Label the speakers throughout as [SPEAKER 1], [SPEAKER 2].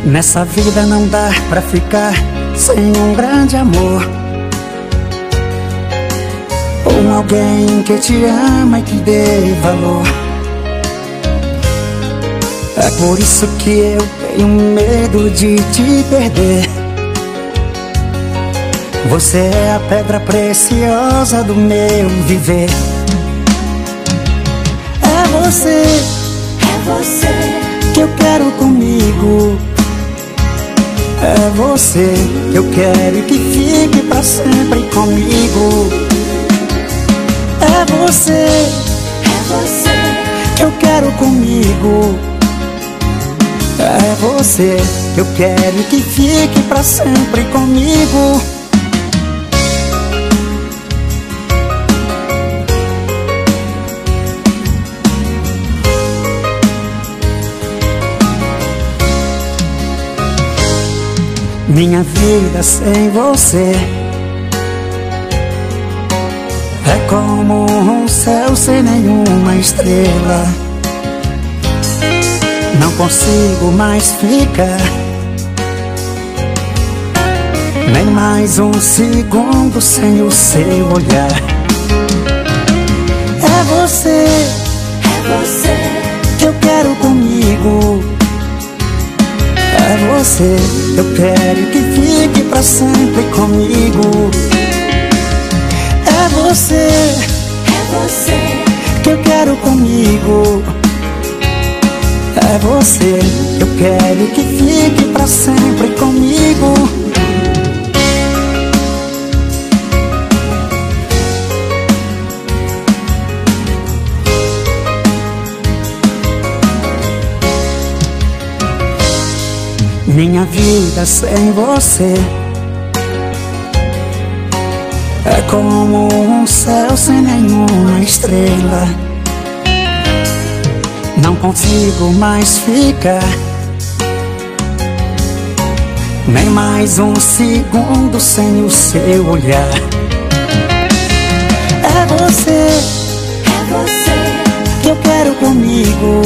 [SPEAKER 1] Nessa vida não dá pra ficar sem um grande amor, ou alguém que te ama e te dê valor. É por isso que eu tenho medo de te perder. Você é a pedra preciosa do meu viver. É você que eu quero comigo. É você que eu quero que fique pra sempre comigo. É você que eu quero comigo. É você que eu quero que fique pra sempre comigo. Minha vida sem você é como um céu sem nenhuma estrela. Não consigo mais ficar nem mais um segundo sem o seu olhar. É você que eu quero comigo. É você que eu quero que fique pra sempre comigo. É você que eu quero comigo. É você que eu quero que fique pra sempre comigo. Minha vida sem você é como um céu sem nenhuma estrela. Não consigo mais ficar nem mais um segundo sem o seu olhar. É você que eu quero comigo.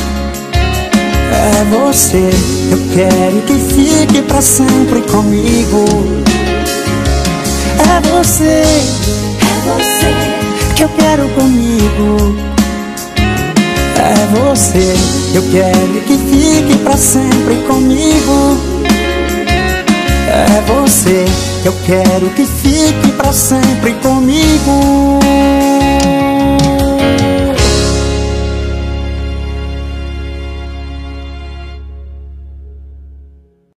[SPEAKER 1] É você que eu quero que fique pra sempre comigo. É você que eu quero comigo. É você que eu quero que fique pra sempre comigo. É você que eu quero que fique pra sempre comigo.